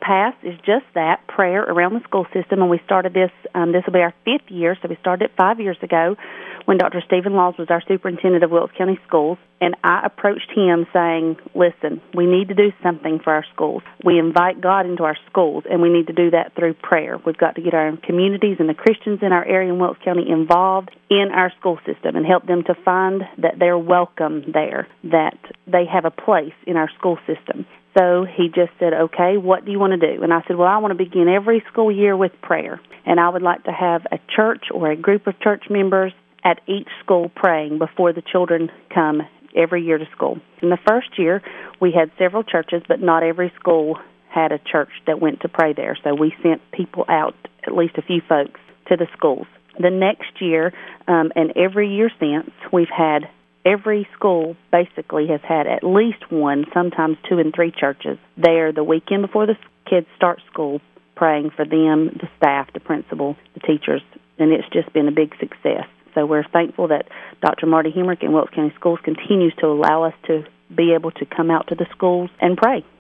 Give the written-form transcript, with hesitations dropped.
Pass is just that, prayer around the school system, and we started this will be our 5th year, so we started it 5 years ago when Dr. Stephen Laws was our superintendent of Wilkes County Schools, and I approached him saying, listen, we need to do something for our schools. We invite God into our schools, and we need to do that through prayer. We've got to get our communities and the Christians in our area in Wilkes County involved in our school system and help them to find that they're welcome there, that they have a place in our school system. So he just said, okay, what do you want to do? And I said, well, I want to begin every school year with prayer, and I would like to have a church or a group of church members at each school praying before the children come every year to school. In the first year, we had several churches, but not every school had a church that went to pray there. So we sent people out, at least a few folks, to the schools. The next year, and every year since, we've had every school basically has had at least one, sometimes 2 and 3 churches there the weekend before the kids start school, praying for them, the staff, the principal, the teachers, and it's just been a big success. So we're thankful that Dr. Marty Hemrick in Wilkes County Schools continues to allow us to be able to come out to the schools and pray.